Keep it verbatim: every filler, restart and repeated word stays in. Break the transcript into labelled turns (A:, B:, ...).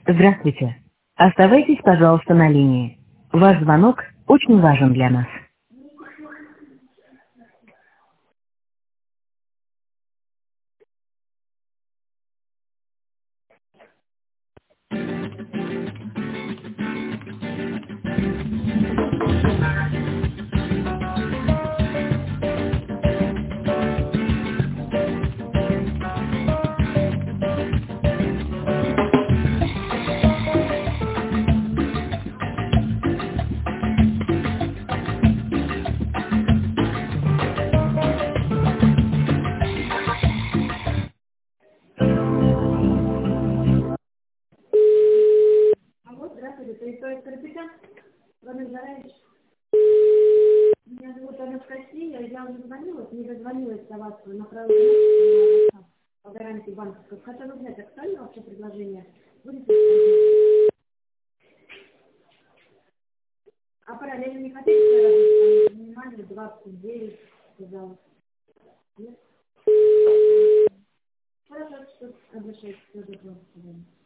A: Здравствуйте. Оставайтесь, пожалуйста, на линии. Ваш звонок очень важен для нас.
B: Алло, здравствуйте, это история Карапетян. Владимир Зараевич. Меня зовут Анастасия, я уже звонила, не дозвонилась до вас, направила на по гарантии банковской. Хотела узнать, актуально вообще предложение? Будет ли? А параллельно не хотите работать? Минимально двадцать девять, сказала. Нет? Хорошо, что обращайтесь к